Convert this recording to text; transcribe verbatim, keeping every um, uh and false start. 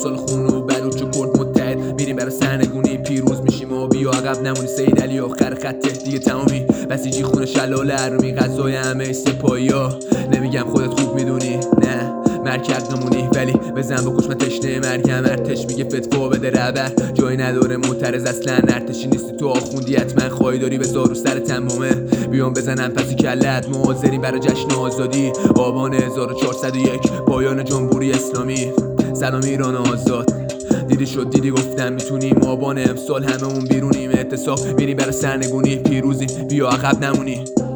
امسال خون و بلوچ و کرد متحد میریم برای سرنگونی، پیروز میشیم و بیا عقب نمونی. سید علی آخر خطه دیگه تمامی، بسیجی خون شلال ارومی، غذای همه سپاهیا. نمیگم خودت خوب میدونی، نه مرکب نمونی، ولی بزن بکش من تشنه مرگم. ارتش میگه فتوا بده ربر، جایی نداره معترض اصلا. ارتشی نیستی تو آخوندی حتما، خواهی داری به زارو سر تمومه. بیام بزنم پسی کلت، مهاجرین برای جشن آزادی. آبان هزار و چهارصد و یک پایان جمهوری اسلامی. سلام ایران آزاد، دیدی شد دیدی گفتم میتونیم. آبان امسال همه اون بیرونیم، اعتصاب میریم برای سرنگونی، پیروزی بیا عقب نمونی.